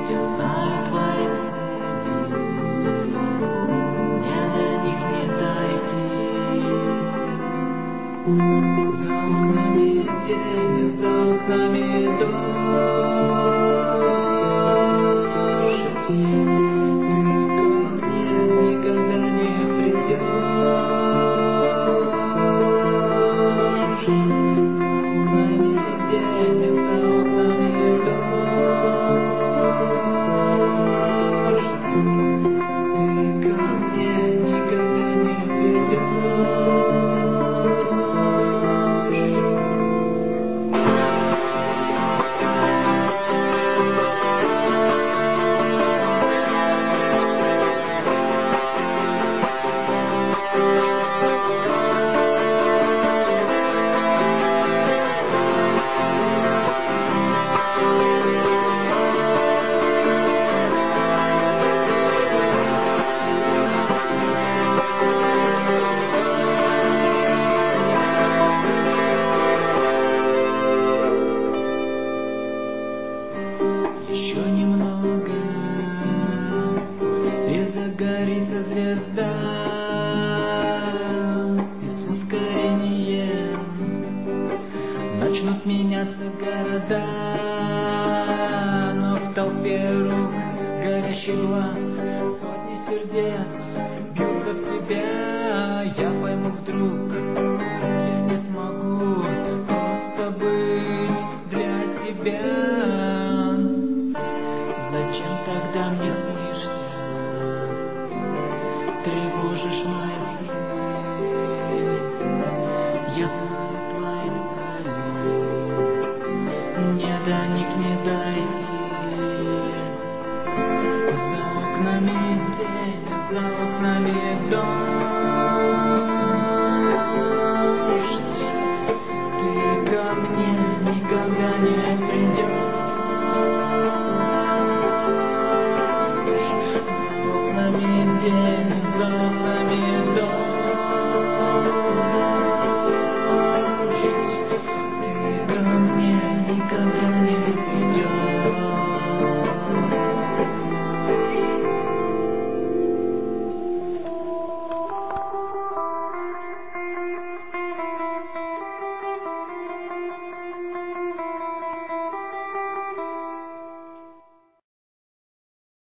Я знаю твои цели, мне до них не дойти. За окнами тени, за окнами дождь. Ты ко мне никогда не придешь. За окнами тени, за окнами дождь. Ты ко мне никогда не придешь. Еще немного, и загорится звезда, и с ускорением начнут меняться города. Но в толпе рук горящий глаз, сотни сердец бьются в тебя. Я пойму вдруг, я не смогу просто быть для тебя. Зачем тогда мне снишься, тревожишь мои сны? Я знаю твои цели, мне до них не дойти. За окнами тени, за окнами дождь.